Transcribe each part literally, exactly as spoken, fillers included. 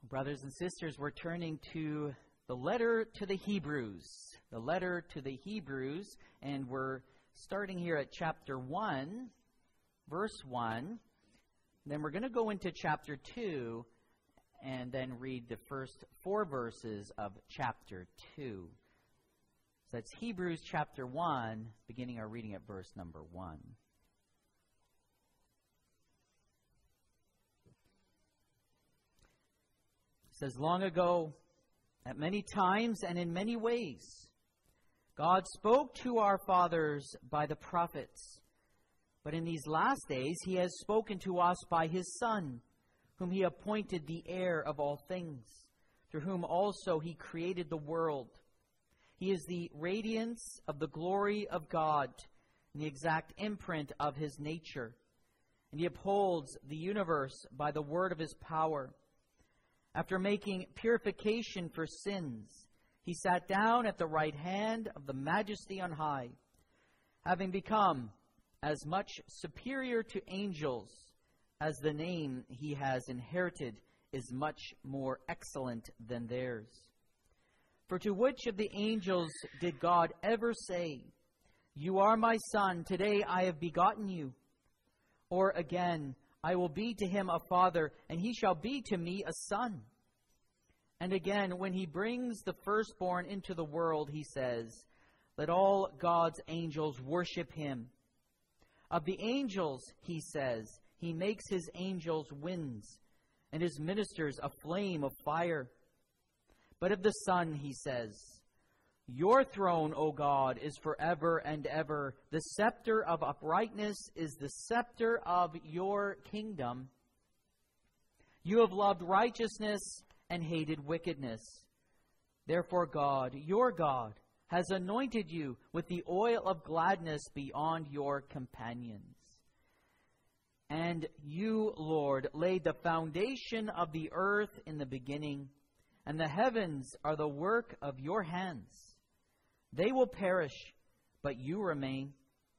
Brothers and sisters, we're turning to the letter to the Hebrews. The letter to the Hebrews, and we're starting here at chapter one, verse one. Then we're going to go into chapter two, and then read the first four verses of chapter two. So that's Hebrews chapter one, beginning our reading at verse number one. It says, long ago, at many times and in many ways, God spoke to our fathers by the prophets. But in these last days, He has spoken to us by His Son, whom He appointed the heir of all things, through whom also He created the world. He is the radiance of the glory of God, and the exact imprint of His nature. And He upholds the universe by the word of His power. After making purification for sins, He sat down at the right hand of the Majesty on high, having become as much superior to angels as the name He has inherited is much more excellent than theirs. For to which of the angels did God ever say, "You are my Son, today I have begotten you"? Or again, "I will be to him a father, and he shall be to me a son"? And again, when He brings the firstborn into the world, He says, "Let all God's angels worship Him." Of the angels, He says, He makes His angels winds, and His ministers a flame of fire. But of the Son, He says, "Your throne, O God, is forever and ever. The scepter of uprightness is the scepter of your kingdom. You have loved righteousness and hated wickedness. Therefore God, your God, has anointed you with the oil of gladness beyond your companions. And you, Lord, laid the foundation of the earth in the beginning, and the heavens are the work of your hands. They will perish, but you remain.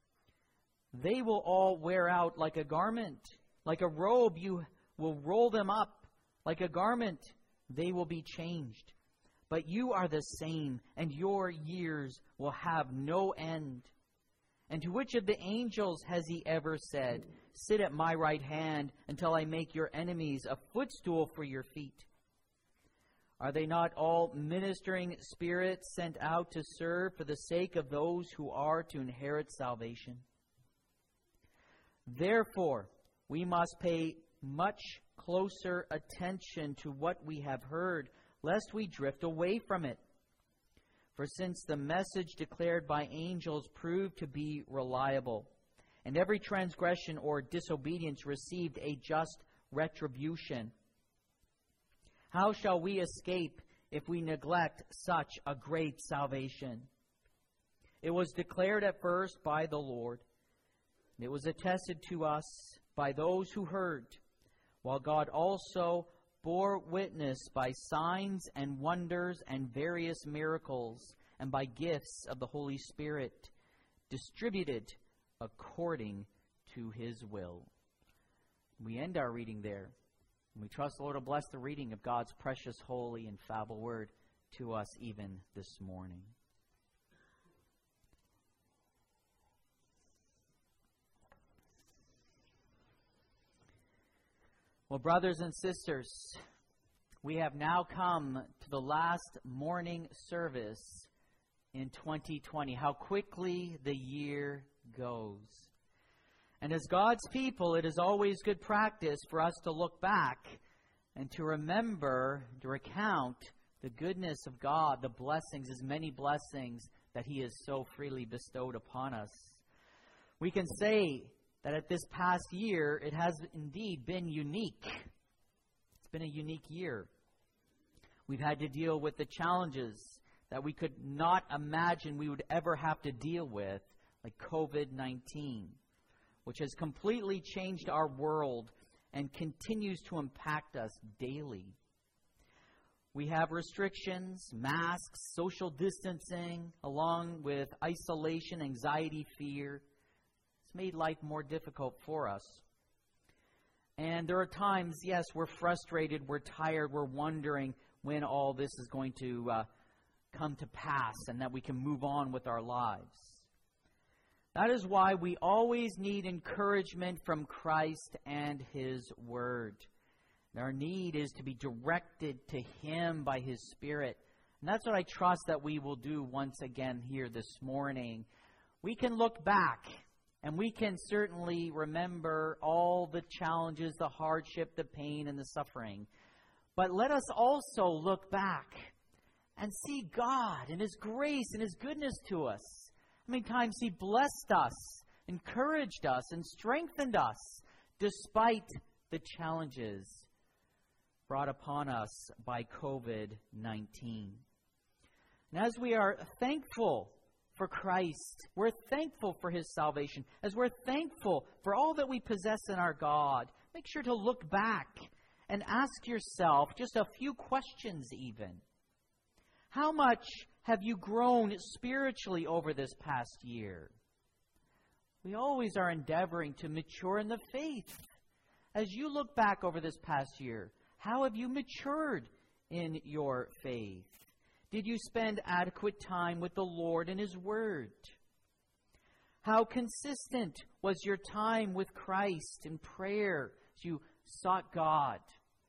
They will all wear out like a garment. Like a robe, you will roll them up. Like a garment, they will be changed. But you are the same, and your years will have no end. And to which of the angels has He ever said, "Sit at my right hand until I make your enemies a footstool for your feet"? Are they not all ministering spirits sent out to serve for the sake of those who are to inherit salvation? Therefore, we must pay much closer attention to what we have heard, lest we drift away from it. For since the message declared by angels proved to be reliable, and every transgression or disobedience received a just retribution, how shall we escape if we neglect such a great salvation? It was declared at first by the Lord. It was attested to us by those who heard, while God also bore witness by signs and wonders and various miracles, and by gifts of the Holy Spirit, distributed according to His will. We end our reading there. And we trust the Lord to bless the reading of God's precious, holy, and infallible word to us even this morning. Well, brothers and sisters, we have now come to the last morning service in twenty twenty. How quickly the year goes. And as God's people, it is always good practice for us to look back and to remember, to recount the goodness of God, the blessings, His many blessings that He has so freely bestowed upon us. We can say that at this past year, it has indeed been unique. It's been a unique year. We've had to deal with the challenges that we could not imagine we would ever have to deal with, like covid nineteen, which has completely changed our world and continues to impact us daily. We have restrictions, masks, social distancing, along with isolation, anxiety, fear. It's made life more difficult for us. And there are times, yes, we're frustrated, we're tired, we're wondering when all this is going to uh, come to pass and that we can move on with our lives. That is why we always need encouragement from Christ and His Word. And our need is to be directed to Him by His Spirit. And that's what I trust that we will do once again here this morning. We can look back, and we can certainly remember all the challenges, the hardship, the pain, and the suffering. But let us also look back and see God and His grace and His goodness to us. How many times He blessed us, encouraged us, and strengthened us despite the challenges brought upon us by covid nineteen. And as we are thankful for Christ, we're thankful for His salvation, as we're thankful for all that we possess in our God, make sure to look back and ask yourself just a few questions even. How much have you grown spiritually over this past year? We always are endeavoring to mature in the faith. As you look back over this past year, how have you matured in your faith? Did you spend adequate time with the Lord and His Word? How consistent was your time with Christ in prayer as you sought God?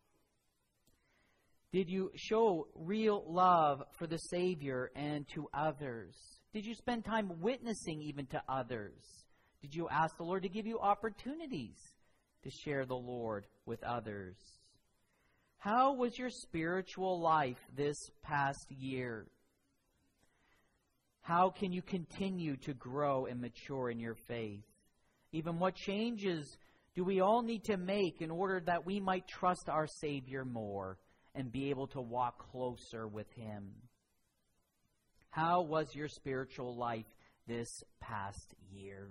Did you show real love for the Savior and to others? Did you spend time witnessing even to others? Did you ask the Lord to give you opportunities to share the Lord with others? How was your spiritual life this past year? How can you continue to grow and mature in your faith? Even what changes do we all need to make in order that we might trust our Savior more and be able to walk closer with Him? How was your spiritual life this past year?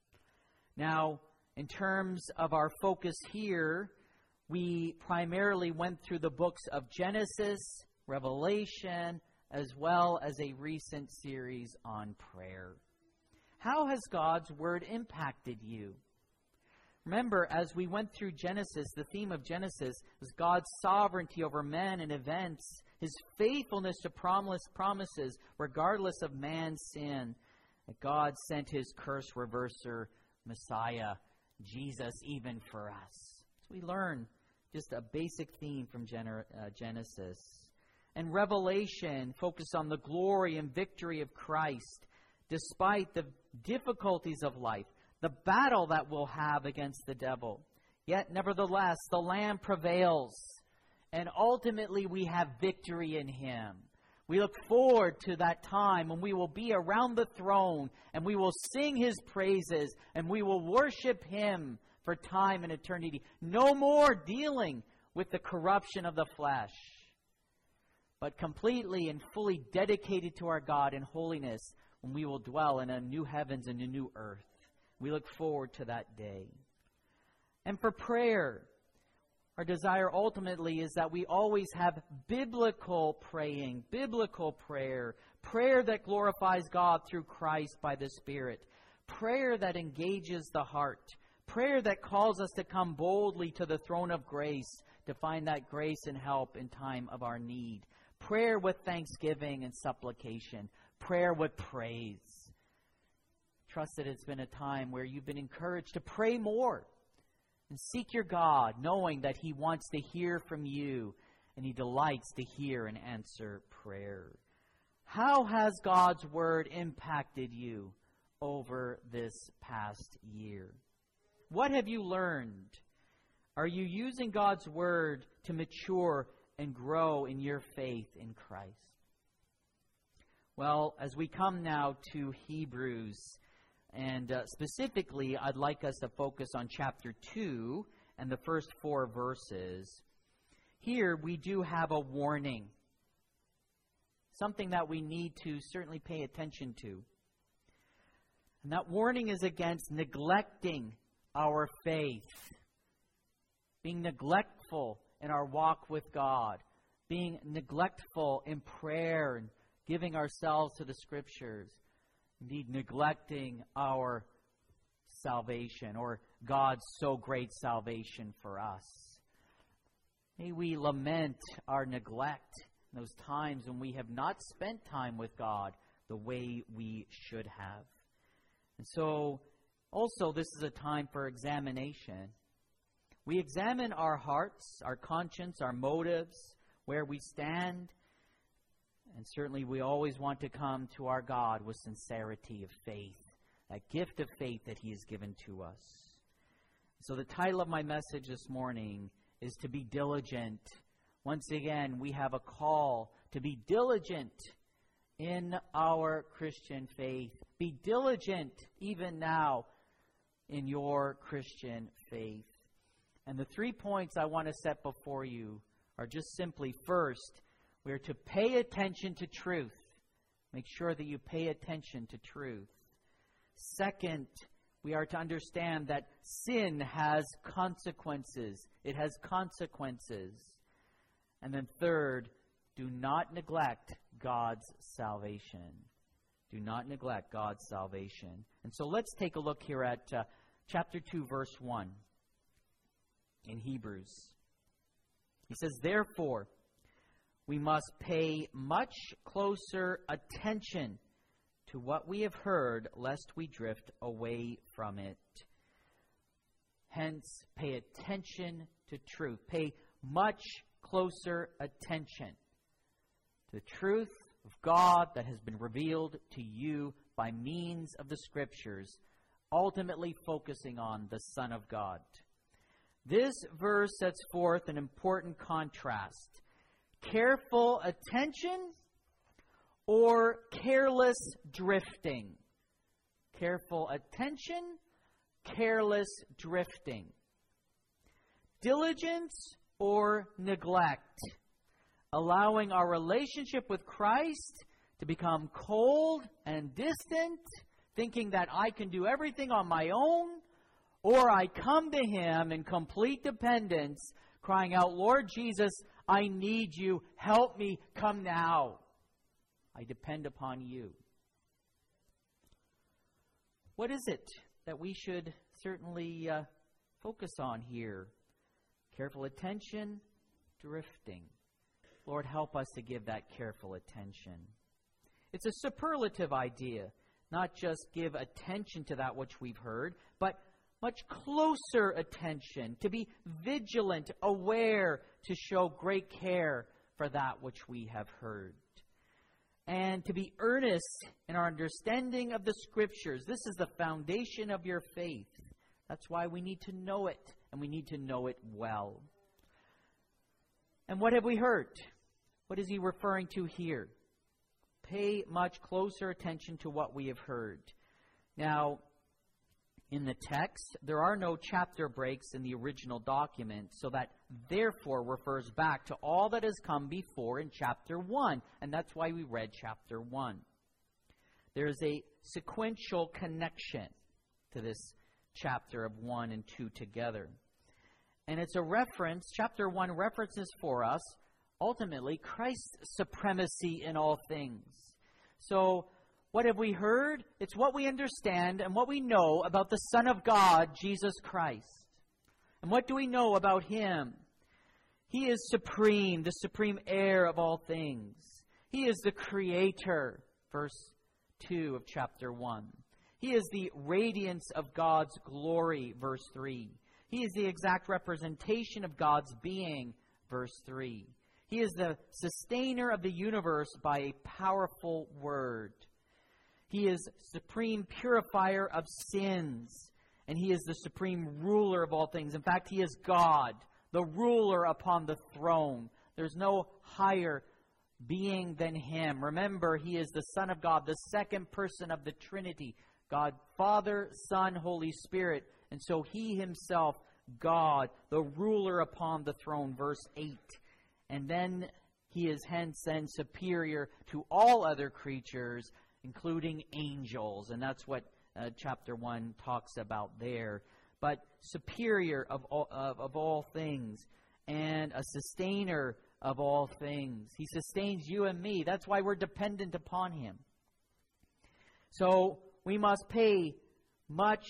Now, in terms of our focus here, we primarily went through the books of Genesis, Revelation, as well as a recent series on prayer. How has God's Word impacted you? Remember, as we went through Genesis, the theme of Genesis was God's sovereignty over men and events, His faithfulness to promise, promises regardless of man's sin. That God sent His curse reverser, Messiah, Jesus, even for us. So we learn just a basic theme from Gener- uh, Genesis. And Revelation focused on the glory and victory of Christ despite the difficulties of life, the battle that we'll have against the devil. Yet, nevertheless, the Lamb prevails, and ultimately we have victory in Him. We look forward to that time when we will be around the throne, and we will sing His praises, and we will worship Him for time and eternity. No more dealing with the corruption of the flesh, but completely and fully dedicated to our God in holiness when we will dwell in a new heavens and a new earth. We look forward to that day. And for prayer, our desire ultimately is that we always have biblical praying, biblical prayer, prayer that glorifies God through Christ by the Spirit, prayer that engages the heart, prayer that calls us to come boldly to the throne of grace to find that grace and help in time of our need, prayer with thanksgiving and supplication, prayer with praise. Trust that it's been a time where you've been encouraged to pray more and seek your God, knowing that He wants to hear from you and He delights to hear and answer prayer. How has God's Word impacted you over this past year? What have you learned? Are you using God's Word to mature and grow in your faith in Christ? Well, as we come now to Hebrews, and uh, specifically, I'd like us to focus on chapter two and the first four verses. Here, we do have a warning, something that we need to certainly pay attention to. And that warning is against neglecting our faith, being neglectful in our walk with God, being neglectful in prayer and giving ourselves to the Scriptures, indeed neglecting our salvation, or God's so great salvation for us. May we lament our neglect in those times when we have not spent time with God the way we should have. And so, also, this is a time for examination. We examine our hearts, our conscience, our motives, where we stand. And certainly we always want to come to our God with sincerity of faith, that gift of faith that He has given to us. So the title of my message this morning is to be diligent. Once again, we have a call to be diligent in our Christian faith. Be diligent even now in your Christian faith. And the three points I want to set before you are just simply, first, we are to pay attention to truth. Make sure that you pay attention to truth. Second, we are to understand that sin has consequences. It has consequences. And then third, do not neglect God's salvation. Do not neglect God's salvation. And so let's take a look here at uh, chapter two, verse one in Hebrews. He says, "Therefore, we must pay much closer attention to what we have heard, lest we drift away from it." Hence, pay attention to truth. Pay much closer attention to the truth of God that has been revealed to you by means of the Scriptures, ultimately focusing on the Son of God. This verse sets forth an important contrast. Careful attention or careless drifting. Careful attention, careless drifting. Diligence or neglect. Allowing our relationship with Christ to become cold and distant, thinking that I can do everything on my own, or I come to Him in complete dependence, crying out, "Lord Jesus, I need you. Help me. Come now. I depend upon you." What is it that we should certainly uh, focus on here? Careful attention, drifting. Lord, help us to give that careful attention. It's a superlative idea, not just give attention to that which we've heard, but much closer attention, to be vigilant, aware, to show great care for that which we have heard. And to be earnest in our understanding of the Scriptures. This is the foundation of your faith. That's why we need to know it, and we need to know it well. And what have we heard? What is he referring to here? Pay much closer attention to what we have heard. Now, in the text, there are no chapter breaks in the original document, so that therefore refers back to all that has come before in chapter one, and that's why we read chapter one. There is a sequential connection to this chapter of one and two together. And it's a reference, chapter one references for us, ultimately, Christ's supremacy in all things. So, what have we heard? It's what we understand and what we know about the Son of God, Jesus Christ. And what do we know about Him? He is supreme, the supreme heir of all things. He is the Creator, verse two of chapter one. He is the radiance of God's glory, verse three. He is the exact representation of God's being, verse three. He is the sustainer of the universe by a powerful word. He is supreme purifier of sins, and He is the supreme ruler of all things. In fact, He is God, the ruler upon the throne. There's no higher being than Him. Remember, He is the Son of God, the second person of the Trinity, God, Father, Son, Holy Spirit. And so He Himself, God, the ruler upon the throne, verse eight. And then He is hence then superior to all other creatures, including angels. And that's what uh, chapter one talks about there. But superior of all, of, of all things, and a sustainer of all things. He sustains you and me. That's why we're dependent upon Him. So we must pay much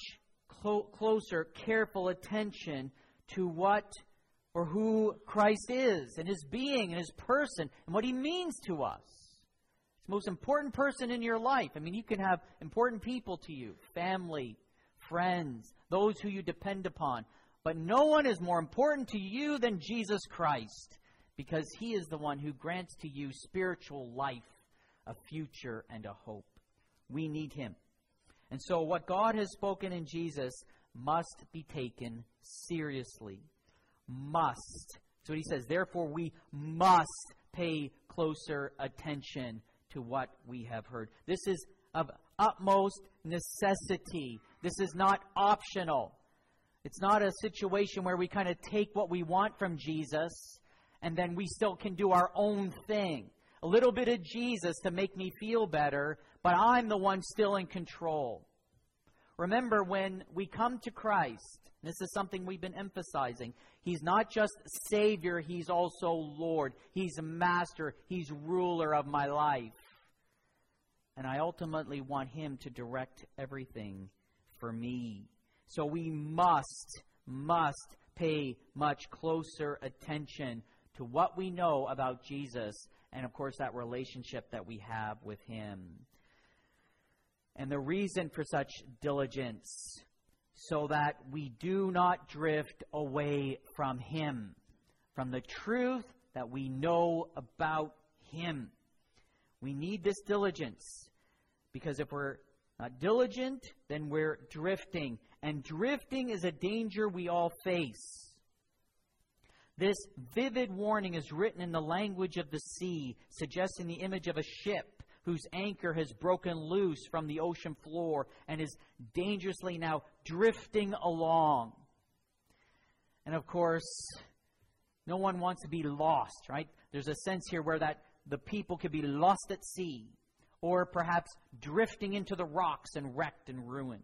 clo- closer, careful attention to what or who Christ is and His being and His person and what He means to us. It's the most important person in your life. I mean, you can have important people to you, family, friends, those who you depend upon. But no one is more important to you than Jesus Christ, because He is the one who grants to you spiritual life, a future, and a hope. We need Him. And so what God has spoken in Jesus must be taken seriously. Must. That's what He says. Therefore, we must pay closer attention to what we have heard. This is of utmost necessity. This is not optional. It's not a situation where we kind of take what we want from Jesus and then we still can do our own thing. A little bit of Jesus to make me feel better, but I'm the one still in control. Remember, when we come to Christ, this is something we've been emphasizing, He's not just Savior, He's also Lord. He's Master. He's ruler of my life. And I ultimately want Him to direct everything for me. So we must, must pay much closer attention to what we know about Jesus and, of course, that relationship that we have with Him. And the reason for such diligence, so that we do not drift away from Him, from the truth that we know about Him. We need this diligence, because if we're not diligent, then we're drifting. And drifting is a danger we all face. This vivid warning is written in the language of the sea, suggesting the image of a ship whose anchor has broken loose from the ocean floor and is dangerously now drifting along. And of course, no one wants to be lost, right? There's a sense here where that the people could be lost at sea, or perhaps drifting into the rocks and wrecked and ruined.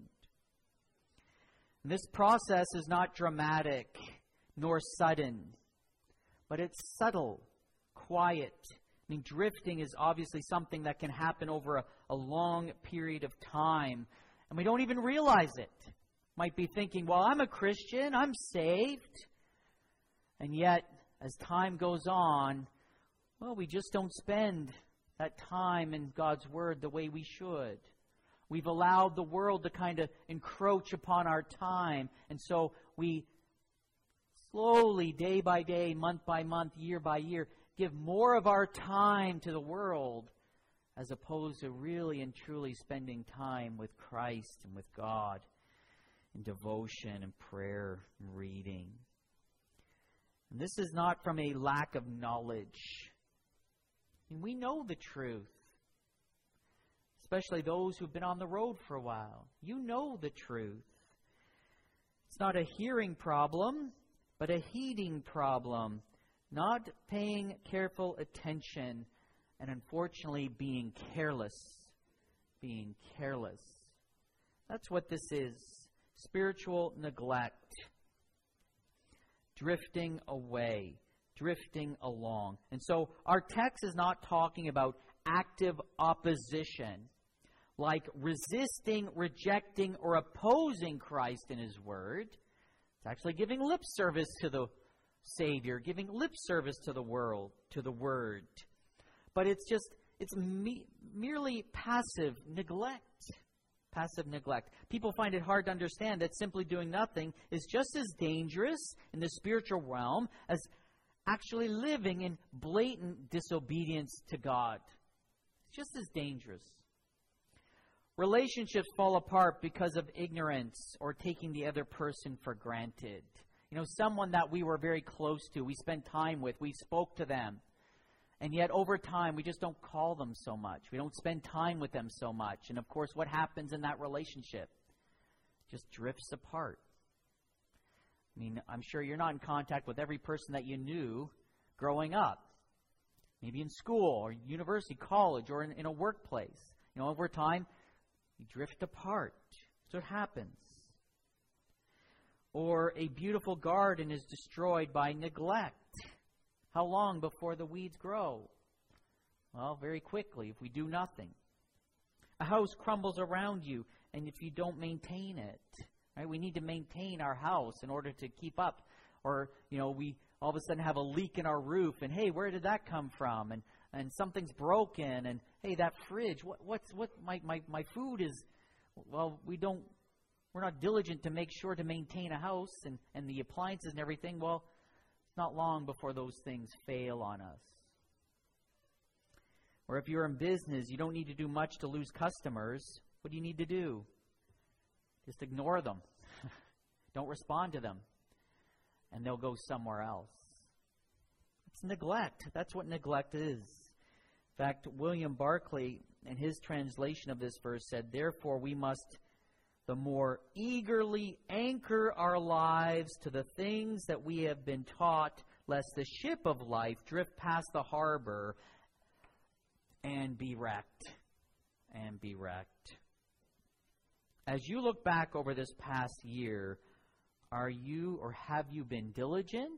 This process is not dramatic nor sudden, but it's subtle, quiet. I mean, drifting is obviously something that can happen over a, a long period of time, and we don't even realize it. Might be thinking, well, I'm a Christian, I'm saved. And yet, as time goes on, well, we just don't spend that time in God's Word the way we should. We've allowed the world to kind of encroach upon our time. And so we slowly, day by day, month by month, year by year, give more of our time to the world as opposed to really and truly spending time with Christ and with God in devotion and prayer and reading. And this is not from a lack of knowledge. And we know the truth. Especially those who've been on the road for a while. You know the truth. It's not a hearing problem, but a heeding problem. Not paying careful attention and unfortunately being careless. Being careless. That's what this is. Spiritual neglect. Drifting away. Drifting along. And so our text is not talking about active opposition, like resisting, rejecting, or opposing Christ and His Word. It's actually giving lip service to the Savior, giving lip service to the world, to the Word. But it's just, it's me- merely passive neglect. Passive neglect. People find it hard to understand that simply doing nothing is just as dangerous in the spiritual realm as actually living in blatant disobedience to God. It's just as dangerous. Relationships fall apart because of ignorance or taking the other person for granted. You know, someone that we were very close to, we spent time with, we spoke to them. And yet over time, we just don't call them so much. We don't spend time with them so much. And of course, what happens in that relationship? It just drifts apart. I mean, I'm sure you're not in contact with every person that you knew growing up. Maybe in school or university, college, or in, in a workplace. You know, over time, you drift apart. That's what happens. Or a beautiful garden is destroyed by neglect. How long before the weeds grow? Well, very quickly if we do nothing. A house crumbles around you, and if you don't maintain it, right? We need to maintain our house in order to keep up. Or, you know, we all of a sudden have a leak in our roof, and hey, where did that come from? And and something's broken, and hey, that fridge, what what's what my my my food is. Well, we don't. We're not diligent to make sure to maintain a house and and the appliances and everything. Well, it's not long before those things fail on us. Or if you're in business, you don't need to do much to lose customers. What do you need to do? Just ignore them. Don't respond to them. And they'll go somewhere else. It's neglect. That's what neglect is. In fact, William Barclay, in his translation of this verse, said, "Therefore we must the more eagerly anchor our lives to the things that we have been taught, lest the ship of life drift past the harbor and be wrecked." And be wrecked. As you look back over this past year, are you or have you been diligent,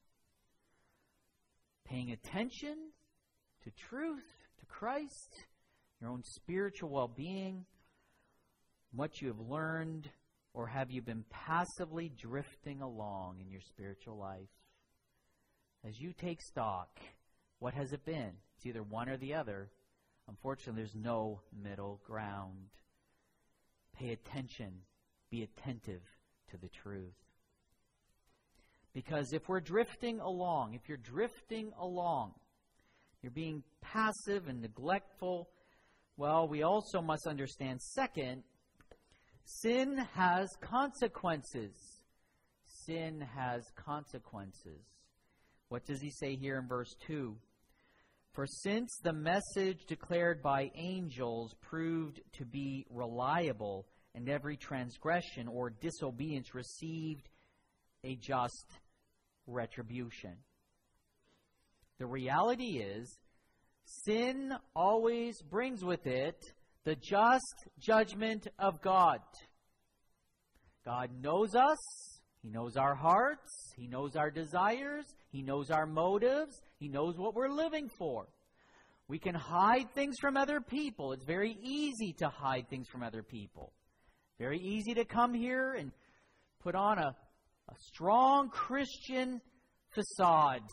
paying attention to truth, to Christ, your own spiritual well-being, what you have learned, or have you been passively drifting along in your spiritual life? As you take stock, what has it been? It's either one or the other. Unfortunately, there's no middle ground. Pay attention. Be attentive to the truth. Because if we're drifting along, if you're drifting along, you're being passive and neglectful, well, we also must understand, second, sin has consequences. Sin has consequences. What does he say here in verse two? "For since the message declared by angels proved to be reliable, and every transgression or disobedience received a just retribution." The reality is, sin always brings with it the just judgment of God. God knows us. He knows our hearts. He knows our desires. He knows our motives. He knows what we're living for. We can hide things from other people. It's very easy to hide things from other people. Very easy to come here and put on a, a strong Christian facade,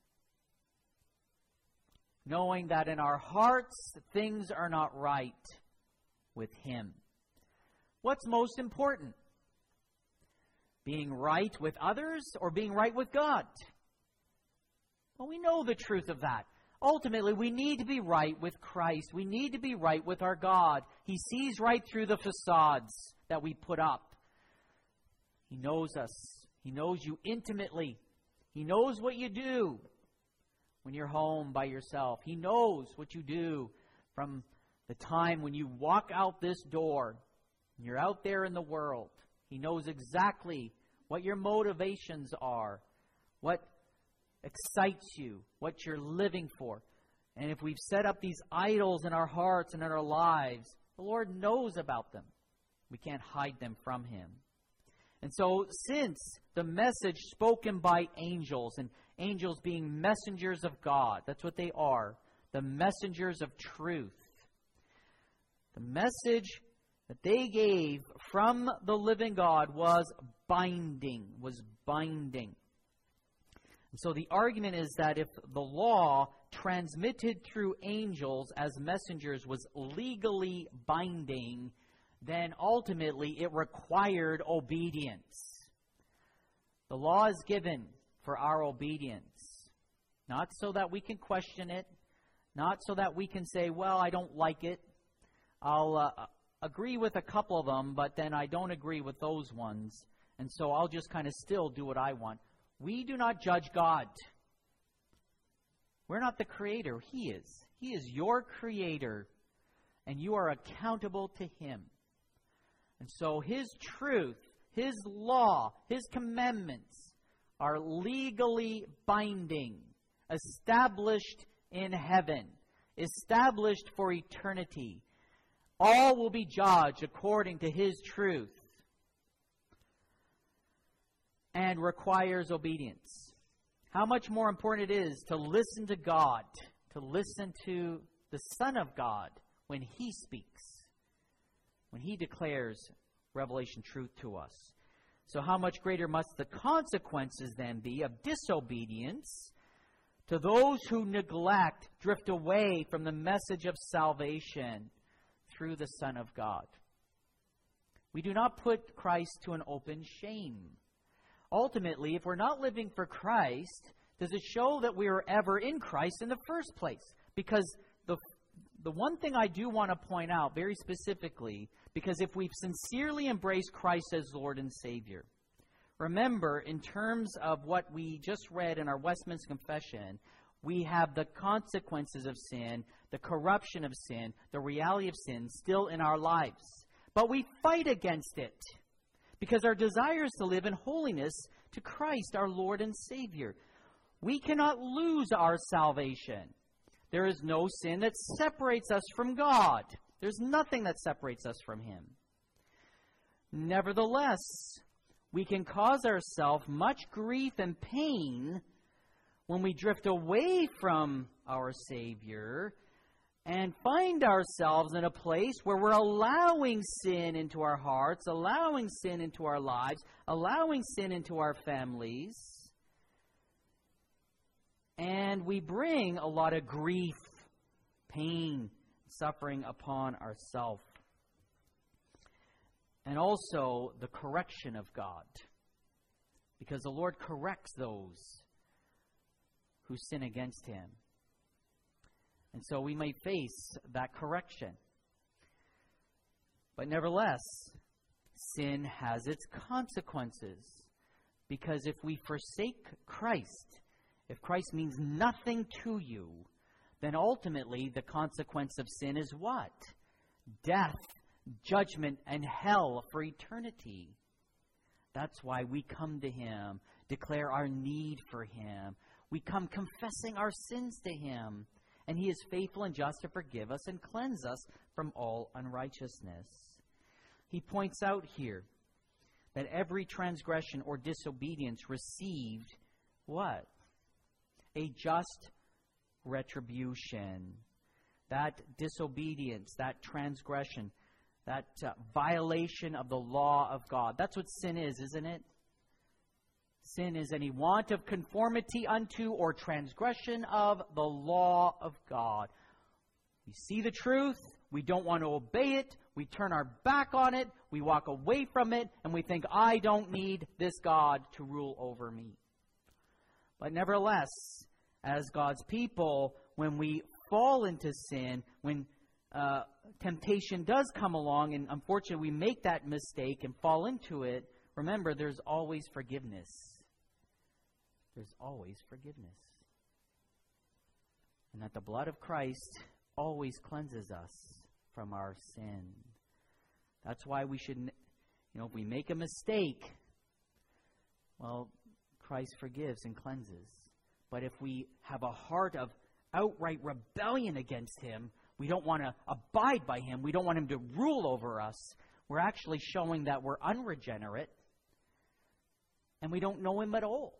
knowing that in our hearts things are not right with Him. What's most important? Being right with others or being right with God? Well, we know the truth of that. Ultimately, we need to be right with Christ. We need to be right with our God. He sees right through the facades that we put up. He knows us. He knows you intimately. He knows what you do when you're home by yourself. He knows what you do from the time when you walk out this door and you're out there in the world. He knows exactly what your motivations are, what excites you, what you're living for. And if we've set up these idols in our hearts and in our lives, the Lord knows about them. We can't hide them from Him. And so, since the message spoken by angels, and angels being messengers of God, that's what they are, the messengers of truth, the message that they gave from the living God was binding, was binding. And so the argument is that if the law transmitted through angels as messengers was legally binding, then ultimately it required obedience. The law is given for our obedience, not so that we can question it, not so that we can say, well, I don't like it. I'll uh, agree with a couple of them, but then I don't agree with those ones, and so I'll just kind of still do what I want. We do not judge God. We're not the creator. He is. He is your creator, and you are accountable to Him. And so His truth, His law, His commandments are legally binding, established in heaven, established for eternity. All will be judged according to His truth, and requires obedience. How much more important it is to listen to God, to listen to the Son of God when He speaks, when He declares revelation truth to us. So how much greater must the consequences then be of disobedience to those who neglect, drift away from the message of salvation through the Son of God? We do not put Christ to an open shame. Ultimately, if we're not living for Christ, does it show that we are ever in Christ in the first place? Because the the one thing I do want to point out very specifically, because if we've sincerely embraced Christ as Lord and Savior, remember, in terms of what we just read in our Westminster Confession, we have the consequences of sin, the corruption of sin, the reality of sin still in our lives. But we fight against it because our desire is to live in holiness to Christ, our Lord and Savior. We cannot lose our salvation. There is no sin that separates us from God. There's nothing that separates us from Him. Nevertheless, we can cause ourselves much grief and pain when we drift away from our Savior and find ourselves in a place where we're allowing sin into our hearts, allowing sin into our lives, allowing sin into our families. And we bring a lot of grief, pain, suffering upon ourselves. And also the correction of God. Because the Lord corrects those who sin against Him. And so we may face that correction. But nevertheless, sin has its consequences. Because if we forsake Christ, if Christ means nothing to you, then ultimately the consequence of sin is what? Death, judgment, and hell for eternity. That's why we come to Him, declare our need for Him. We come confessing our sins to Him. And He is faithful and just to forgive us and cleanse us from all unrighteousness. He points out here that every transgression or disobedience received what? A just retribution. That disobedience, that transgression, that uh, violation of the law of God. That's what sin is, isn't it? Sin is any want of conformity unto or transgression of the law of God. We see the truth, we don't want to obey it, we turn our back on it, we walk away from it, and we think, I don't need this God to rule over me. But nevertheless, as God's people, when we fall into sin, when uh, temptation does come along, and unfortunately we make that mistake and fall into it, remember, there's always forgiveness. There's always forgiveness. And that the blood of Christ always cleanses us from our sin. That's why we should, you know, if we make a mistake, well, Christ forgives and cleanses. But if we have a heart of outright rebellion against Him, we don't want to abide by Him, we don't want Him to rule over us, we're actually showing that we're unregenerate and we don't know Him at all.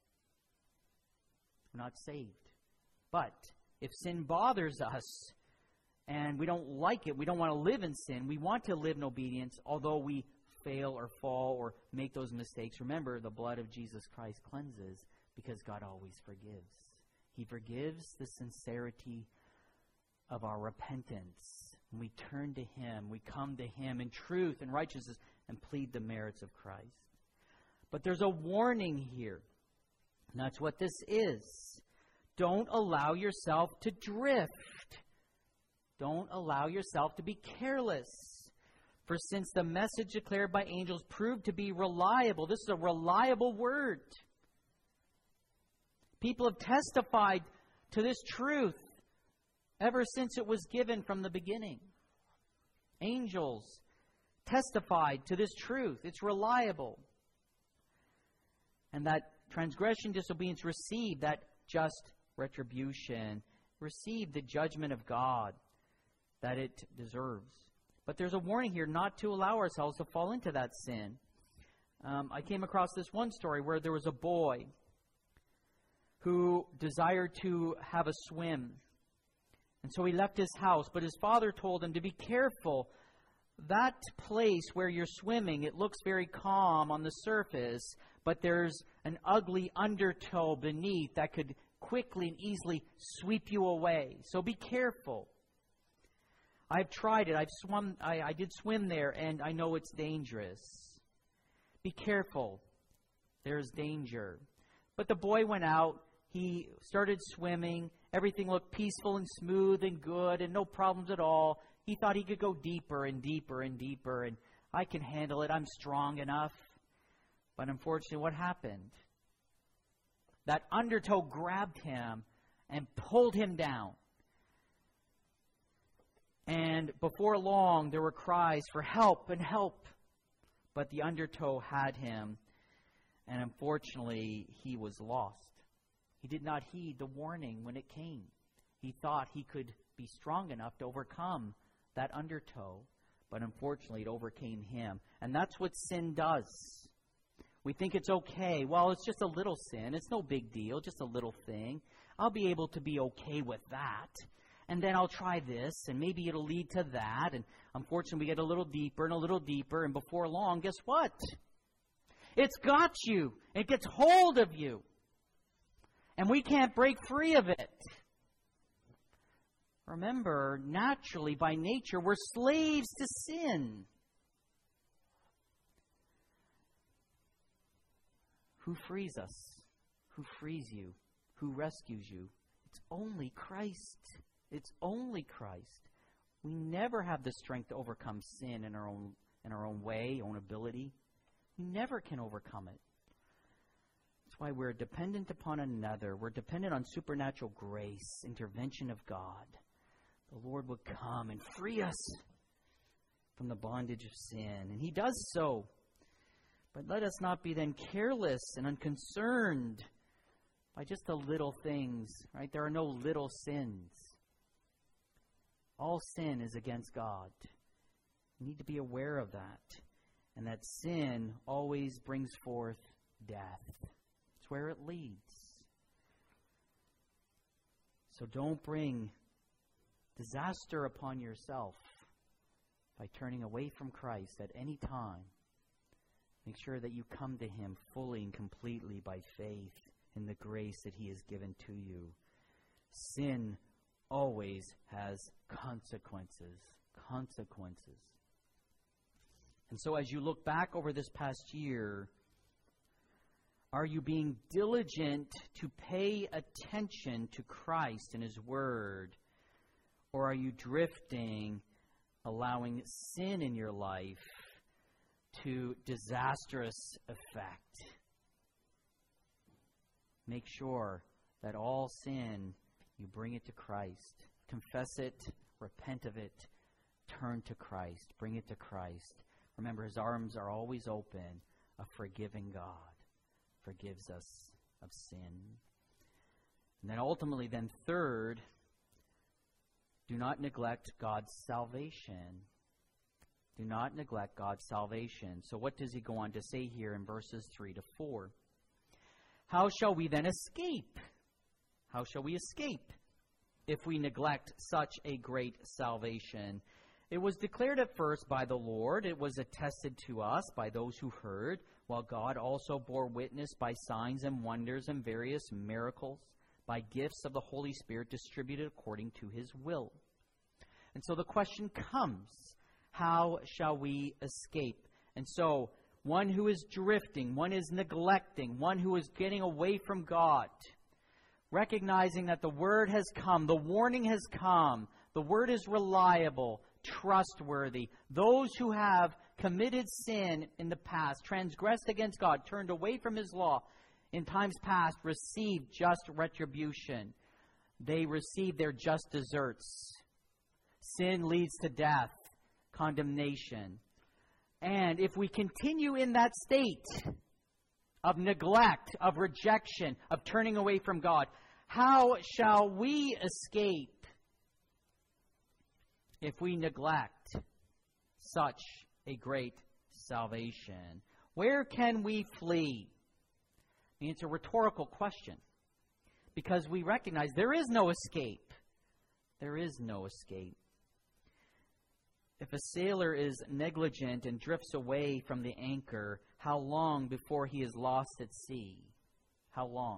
We're not saved. But if sin bothers us and we don't like it, we don't want to live in sin, we want to live in obedience, although we fail or fall or make those mistakes, remember, the blood of Jesus Christ cleanses because God always forgives. He forgives the sincerity of our repentance. When we turn to Him, we come to Him in truth and righteousness and plead the merits of Christ. But there's a warning here. And that's what this is. Don't allow yourself to drift. Don't allow yourself to be careless. For since the message declared by angels proved to be reliable, this is a reliable word. People have testified to this truth ever since it was given from the beginning. Angels testified to this truth. It's reliable. And that transgression, disobedience received that just retribution, received the judgment of God that it deserves. But there's a warning here not to allow ourselves to fall into that sin. Um, I came across this one story where there was a boy who desired to have a swim. And so he left his house, but his father told him to be careful that place where you're swimming, it looks very calm on the surface, but there's an ugly undertow beneath that could quickly and easily sweep you away. So be careful. I've tried it. I've swum. I, I did swim there, and I know it's dangerous. Be careful. There's danger. But the boy went out. He started swimming. Everything looked peaceful and smooth and good and no problems at all. He thought he could go deeper and deeper and deeper, and I can handle it. I'm strong enough. But unfortunately, what happened? That undertow grabbed him and pulled him down. And before long, there were cries for help and help. But the undertow had him, and unfortunately, he was lost. He did not heed the warning when it came. He thought he could be strong enough to overcome that undertow, but unfortunately, it overcame him. And that's what sin does. We think it's okay. Well, it's just a little sin. It's no big deal, just a little thing. I'll be able to be okay with that. And then I'll try this, and maybe it'll lead to that. And unfortunately, we get a little deeper and a little deeper, and before long, guess what? It's got you. It gets hold of you. And we can't break free of it. Remember, naturally, by nature, we're slaves to sin. Who frees us? Who frees you? Who rescues you? It's only Christ. It's only Christ. We never have the strength to overcome sin in our own in our own way, own ability. We never can overcome it. That's why we're dependent upon another. We're dependent on supernatural grace, intervention of God. The Lord would come and free us from the bondage of sin. And He does so. But let us not be then careless and unconcerned by just the little things, right? There are no little sins. All sin is against God. We need to be aware of that. And that sin always brings forth death. It's where it leads. So don't bring disaster upon yourself by turning away from Christ at any time. Make sure that you come to Him fully and completely by faith in the grace that He has given to you. Sin always has consequences. Consequences. And so as you look back over this past year, are you being diligent to pay attention to Christ and His Word? Or are you drifting, allowing sin in your life to disastrous effect? Make sure that all sin, you bring it to Christ. Confess it, repent of it, turn to Christ, bring it to Christ. Remember, His arms are always open. A forgiving God forgives us of sin. And then ultimately, then third, do not neglect God's salvation. Do not neglect God's salvation. So what does He go on to say here in verses three to four? How shall we then escape? How shall we escape if we neglect such a great salvation? It was declared at first by the Lord. It was attested to us by those who heard, while God also bore witness by signs and wonders and various miracles, by gifts of the Holy Spirit distributed according to His will. And so the question comes, how shall we escape? And so, one who is drifting, one is neglecting, one who is getting away from God, recognizing that the Word has come, the warning has come, the Word is reliable, trustworthy. Those who have committed sin in the past, transgressed against God, turned away from His law, in times past, received just retribution. They receive their just deserts. Sin leads to death, condemnation. And if we continue in that state of neglect, of rejection, of turning away from God, how shall we escape if we neglect such a great salvation? Where can we flee? I mean, it's a rhetorical question, because we recognize there is no escape. There is no escape. If a sailor is negligent and drifts away from the anchor, how long before he is lost at sea? How long?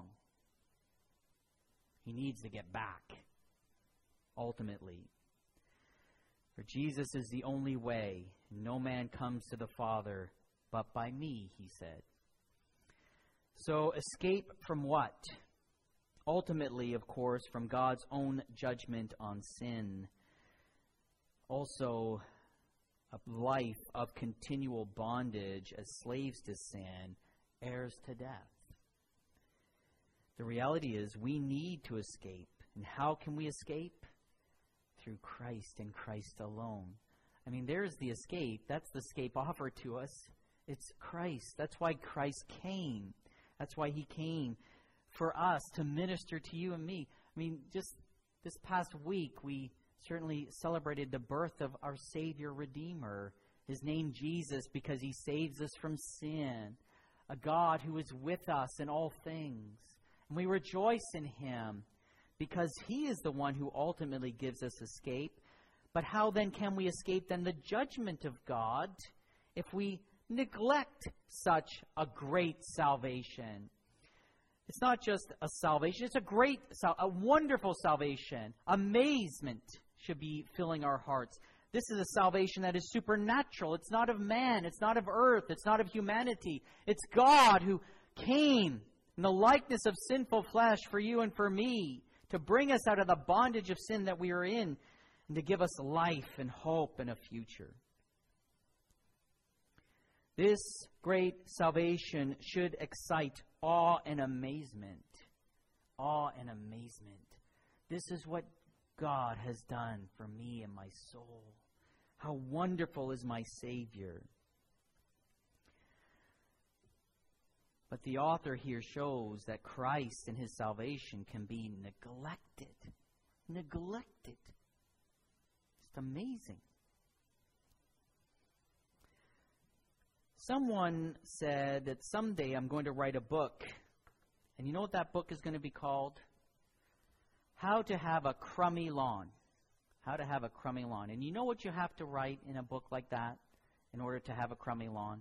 He needs to get back, ultimately. For Jesus is the only way. No man comes to the Father but by me, he said. So escape from what? Ultimately, of course, from God's own judgment on sin. Also, a life of continual bondage as slaves to sin, heirs to death. The reality is we need to escape. And how can we escape? Through Christ and Christ alone. I mean, there's the escape. That's the escape offered to us. It's Christ. That's why Christ came. That's why he came for us to minister to you and me. I mean, just this past week, we certainly celebrated the birth of our Savior Redeemer. His name Jesus, because he saves us from sin. A God who is with us in all things. And we rejoice in him because he is the one who ultimately gives us escape. But how then can we escape then the judgment of God if we neglect such a great salvation? It's not just a salvation, it's a great, a wonderful salvation. Amazement should be filling our hearts. This is a salvation that is supernatural. It's not of man, it's not of earth, it's not of humanity. It's God who came in the likeness of sinful flesh for you and for me to bring us out of the bondage of sin that we are in and to give us life and hope and a future. This great salvation should excite awe and amazement. Awe and amazement. This is what God has done for me and my soul. How wonderful is my Savior. But the author here shows that Christ and his salvation can be neglected. Neglected. It's amazing. Someone said that someday I'm going to write a book. And you know what that book is going to be called? How to Have a Crummy Lawn. How to Have a Crummy Lawn. And you know what you have to write in a book like that in order to have a crummy lawn?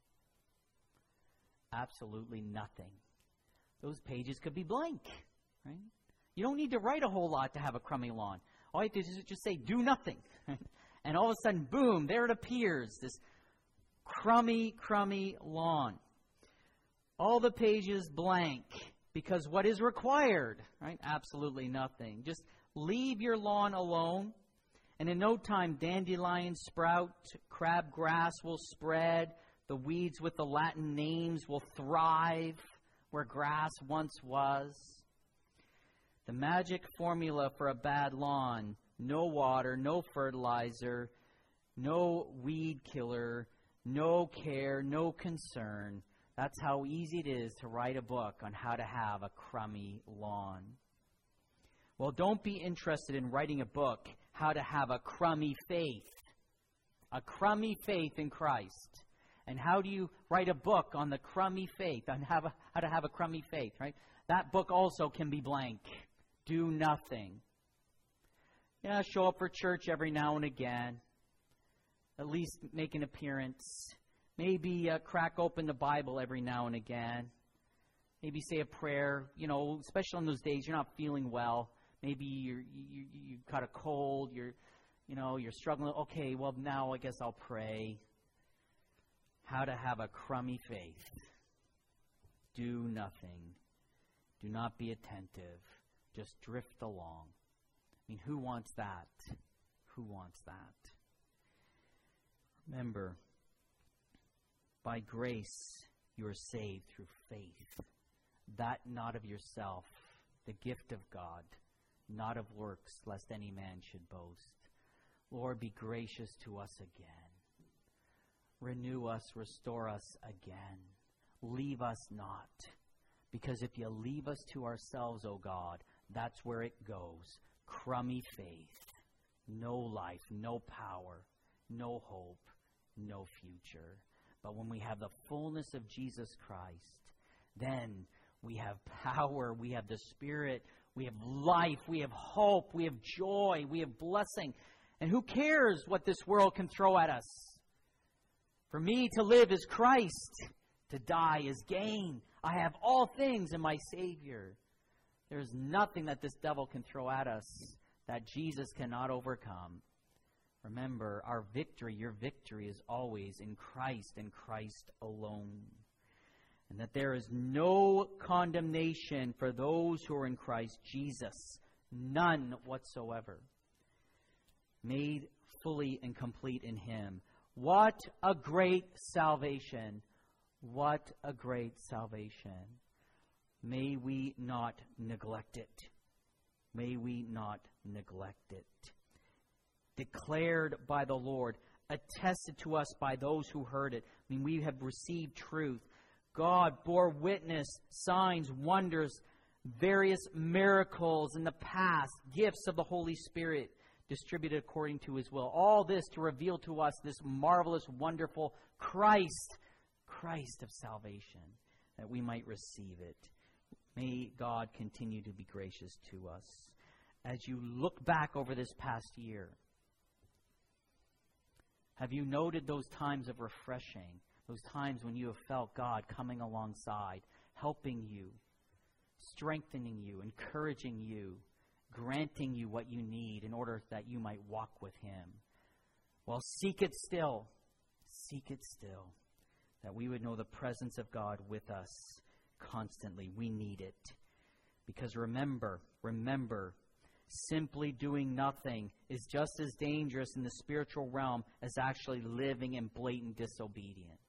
Absolutely nothing. Those pages could be blank, right? You don't need to write a whole lot to have a crummy lawn. All you have to do is just say, do nothing. And all of a sudden, boom, there it appears, this crummy, crummy lawn. All the pages blank, because what is required, right? Absolutely nothing. Just leave your lawn alone, and in no time, dandelions sprout, crabgrass will spread, the weeds with the Latin names will thrive where grass once was. The magic formula for a bad lawn: no water, no fertilizer, no weed killer, no care, no concern. That's how easy it is to write a book on how to have a crummy lawn. Well, don't be interested in writing a book, how to have a crummy faith. A crummy faith in Christ. And how do you write a book on the crummy faith, on how, how to have a crummy faith, right? That book also can be blank. Do nothing. Yeah, show up for church every now and again. At least make an appearance. Maybe uh, crack open the Bible every now and again. Maybe say a prayer, you know, especially on those days you're not feeling well. Maybe you're, you, you've got a cold, you're, you know, you're struggling. Okay, well, now I guess I'll pray. How to have a crummy faith. Do nothing. Do not be attentive. Just drift along. I mean, who wants that? Who wants that? Remember, by grace you are saved through faith, that not of yourself, the gift of God, not of works, lest any man should boast. Lord, be gracious to us again. Renew us, restore us again. Leave us not. Because if you leave us to ourselves, O God, that's where it goes. Crummy faith. No life, no power, no hope, no future. But when we have the fullness of Jesus Christ, then we have power, we have the Spirit, we have life, we have hope, we have joy, we have blessing. And who cares what this world can throw at us? For me to live is Christ, to die is gain. I have all things in my Savior. There's nothing that this devil can throw at us that Jesus cannot overcome. Remember, our victory, your victory, is always in Christ and Christ alone. And that there is no condemnation for those who are in Christ Jesus. None whatsoever. Made fully and complete in Him. What a great salvation. What a great salvation. May we not neglect it. May we not neglect it. Declared by the Lord, attested to us by those who heard it. I mean, we have received truth. God bore witness, signs, wonders, various miracles in the past, gifts of the Holy Spirit distributed according to His will. All this to reveal to us this marvelous, wonderful Christ, Christ of salvation, that we might receive it. May God continue to be gracious to us. As you look back over this past year, have you noted those times of refreshing? Those times when you have felt God coming alongside, helping you, strengthening you, encouraging you, granting you what you need in order that you might walk with Him. Well, seek it still. Seek it still. That we would know the presence of God with us constantly. We need it. Because remember, remember, simply doing nothing is just as dangerous in the spiritual realm as actually living in blatant disobedience.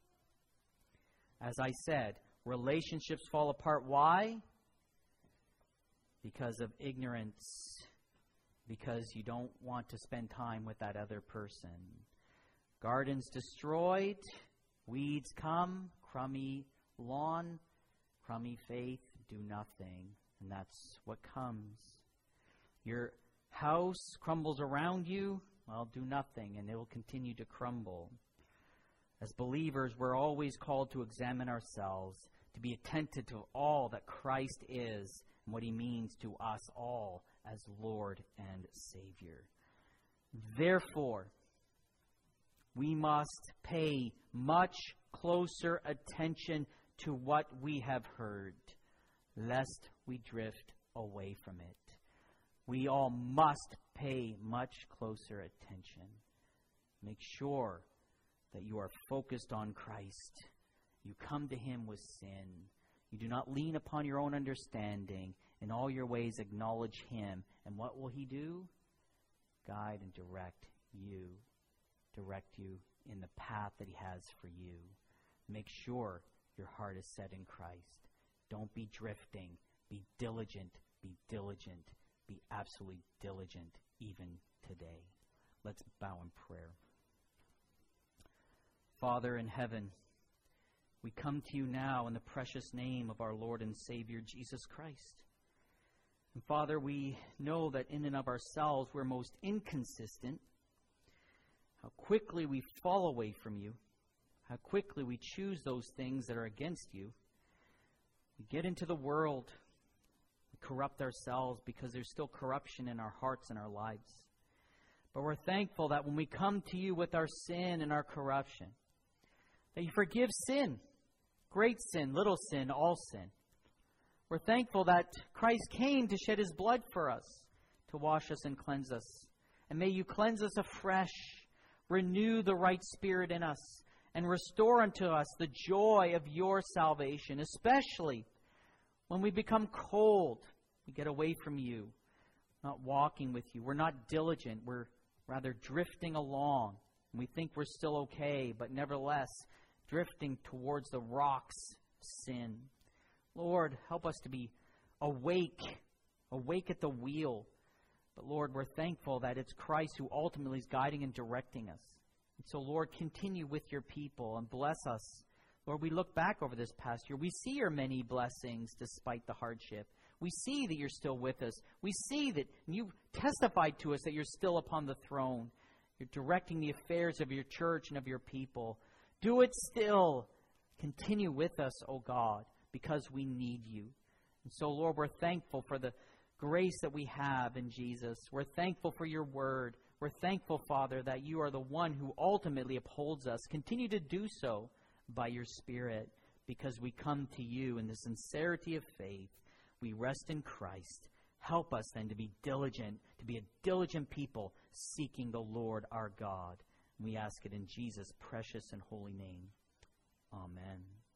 As I said, relationships fall apart. Why? Because of ignorance. Because you don't want to spend time with that other person. Gardens destroyed. Weeds come. Crummy lawn. Crummy faith. Do nothing. And that's what comes. Your house crumbles around you. Well, do nothing, and it will continue to crumble. As believers, we're always called to examine ourselves, to be attentive to all that Christ is and what He means to us all as Lord and Savior. Therefore, we must pay much closer attention to what we have heard, lest we drift away from it. We all must pay much closer attention. Make sure that you are focused on Christ. You come to Him with sin. You do not lean upon your own understanding. In all your ways acknowledge Him. And what will He do? Guide and direct you. Direct you in the path that He has for you. Make sure your heart is set in Christ. Don't be drifting. Be diligent. Be diligent. Be absolutely diligent even today. Let's bow in prayer. Father in heaven, we come to you now in the precious name of our Lord and Savior, Jesus Christ. And Father, we know that in and of ourselves we're most inconsistent. How quickly we fall away from you. How quickly we choose those things that are against you. We get into the world. We corrupt ourselves because there's still corruption in our hearts and our lives. But we're thankful that when we come to you with our sin and our corruption, that you forgive sin, great sin, little sin, all sin. We're thankful that Christ came to shed His blood for us, to wash us and cleanse us. And may you cleanse us afresh, renew the right spirit in us, and restore unto us the joy of your salvation, especially when we become cold, we get away from you, not walking with you. We're not diligent. We're rather drifting along. And we think we're still okay, but nevertheless, drifting towards the rocks of sin. Lord, help us to be awake, awake at the wheel. But Lord, we're thankful that it's Christ who ultimately is guiding and directing us. And so, Lord, continue with your people and bless us. Lord, we look back over this past year. We see your many blessings despite the hardship. We see that you're still with us. We see that you've testified to us that you're still upon the throne. You're directing the affairs of your church and of your people. Do it still. Continue with us, O God, because we need you. And so, Lord, we're thankful for the grace that we have in Jesus. We're thankful for your word. We're thankful, Father, that you are the one who ultimately upholds us. Continue to do so by your Spirit, because we come to you in the sincerity of faith. We rest in Christ. Help us then to be diligent, to be a diligent people seeking the Lord our God. We ask it in Jesus' precious and holy name. Amen.